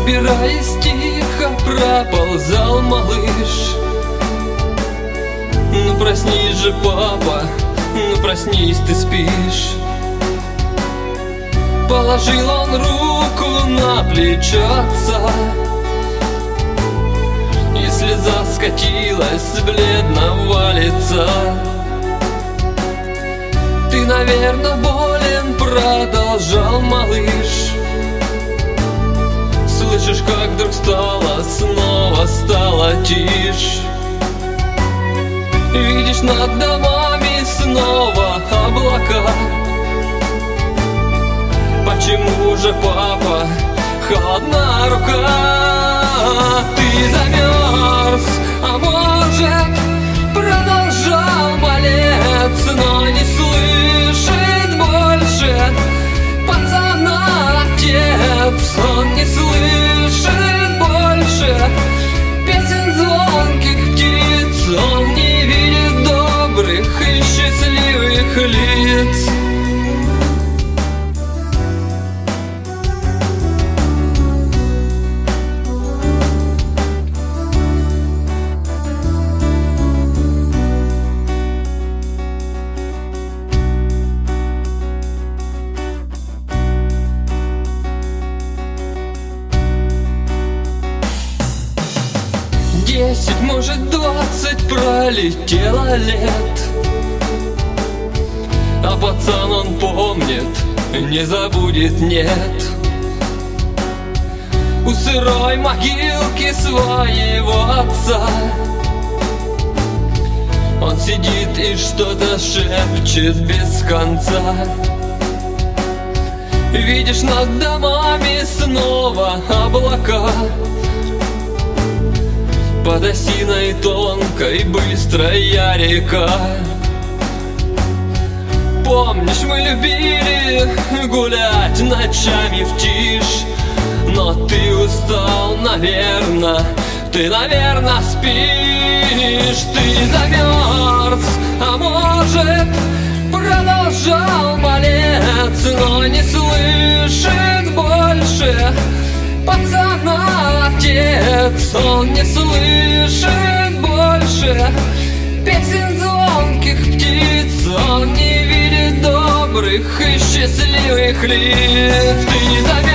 Пробираясь тихо, проползал малыш. Ну проснись же, папа, ну проснись, ты спишь. Положил он руку на плечо отца, и слеза скатилась с бледного лица. Ты, наверное, болен, продолжал малыш. Слышишь, как вдруг снова стало тишь. Видишь, над домами снова облака. Почему же, папа, холодна рука? Ты замерз, а может, продолжал малец, но не слышит больше пацана отец. Он не слышит больше песен звонких птиц. Он не видит добрых и счастливых лиц. Десять, может 20 пролетело лет, а пацан он помнит, не забудет, нет. У сырой могилки своего отца он сидит и что-то шепчет без конца. Видишь, над домами снова облака. Под осиной тонкой быстрая река. Помнишь, мы любили гулять ночами в тишь, но ты устал, наверно, ты, наверно, спишь. Ты замерз, а может, продолжал малец, но не слышит больше пацана отец. Он не слышит больше песен звонких птиц. Он не видит добрых и счастливых лиц. Ты